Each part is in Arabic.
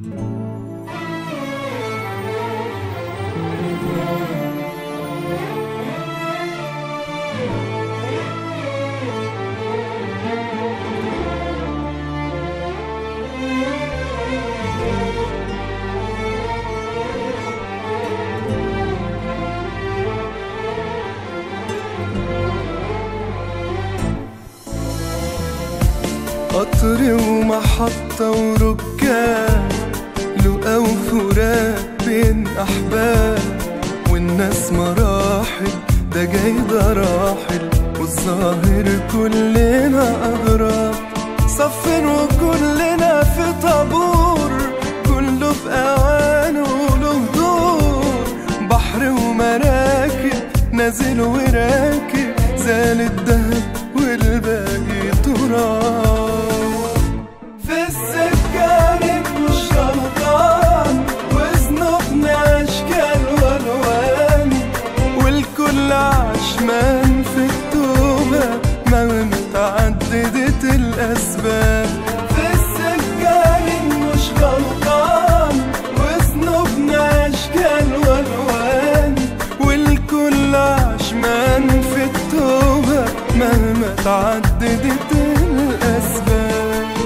قطر ومحطة وركاب، لقا وفراق بين أحباب، والناس مراحل، ده جاي ده راحل، والظاهر كلنا أغراب. صفين وكلنا في طابور، كله في أوانه وله دور. بحر ومراكب نازل وراكب، زال الدهب والباقي تراب. في السكة مش غلطان، وذنوبنا أشكال وألوان، والكل عشمان في التوبة مهما تعددت الأسباب. في السكة مش غلطان، وذنوبنا أشكال وألوان، والكل عشمان في التوبة مهما تعددت الأسباب.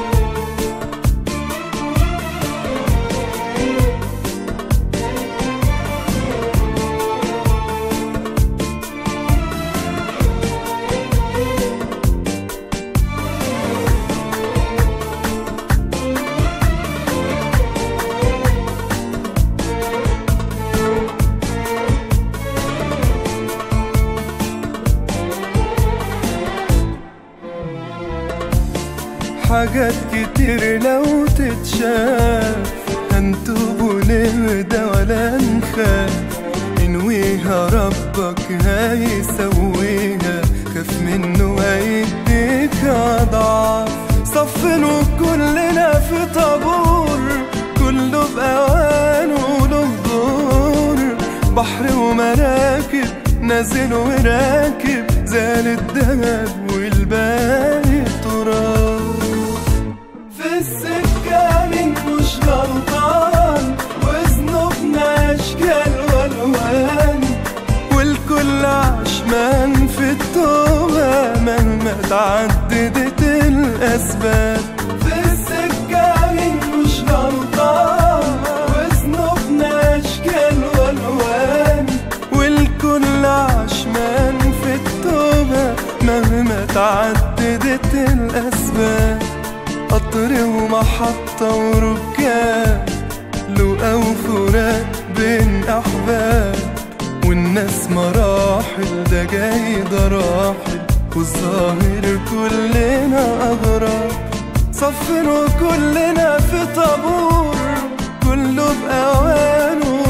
حاجات كتير لو تتشاف، هنتوب ونهدى ولا نخاف. انويها ربك هيسويها، خاف منه هيديك أضعاف. صفين وكلنا في طابور، كله بأوانه وله دور. بحر ومراكب نازل وراكب، زال الدهب والباقي تراب. في السكة مش غلطان، وذنوبنا أشكال وألوان، والكل عشمان في التوبة مهما تعددت الأسباب. في السكة مش غلطان، وذنوبنا أشكال وألوان، والكل عشمان في التوبة مهما تعددت الأسباب. قطر ومحطة وركاب، لقا وفراق بين أحباب، والناس مراحل، ده جاي ده راحل، والظاهر كلنا أغراب. صفين وكلنا في طابور، كله بأوانه